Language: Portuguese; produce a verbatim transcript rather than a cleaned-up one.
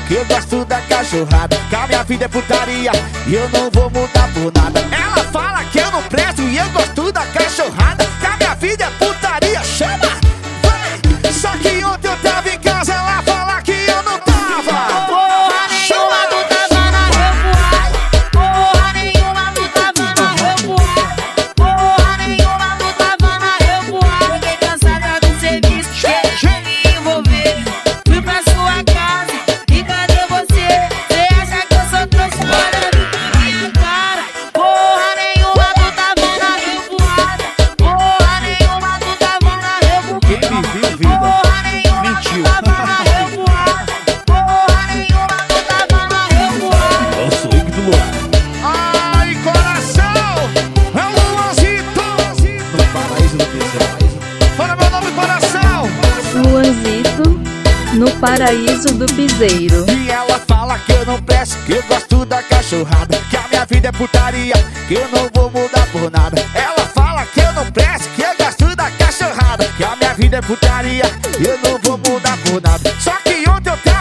que eu gosto da cachorrada, que a minha vida é putaria e eu não vou mudar por nada. Ela fala que eu não presto e eu gosto da cachorrada, que a minha vida é putaria. Chama! Vai! Só que ontem eu tava em casa, ela fala que eu não tava. Porra nenhuma, tu tava na revoada. Porra nenhuma, tu tava na revoada. Porra nenhuma, tu tava na revoada. Fiquei cansada do serviço, querendo me envolver. Fui pra sua casa e cadê você? Cê acha que eu sou trouxa? Olha na minha cara. Porra nenhuma, tu tava na revoada. Porra nenhuma, tu tava na revoada. Quem me viu, vida? Porra nenhuma, tu tava na revoada. Porra nenhuma, tu tava na revoada. Eu sou Ig do Luar. Ai, coração! É o Luanzito! No paraíso do piseiro. Fala meu nome, coração! Luanzito, no paraíso do piseiro. E ela fala que eu não presto, que eu gosto da cachorrada, que a minha vida é putaria, que eu não vou mudar por nada. Ela fala que eu não presto, que eu gosto da cachorrada, que a minha vida é putaria, eu não vou mudar por nada. Só que ontem eu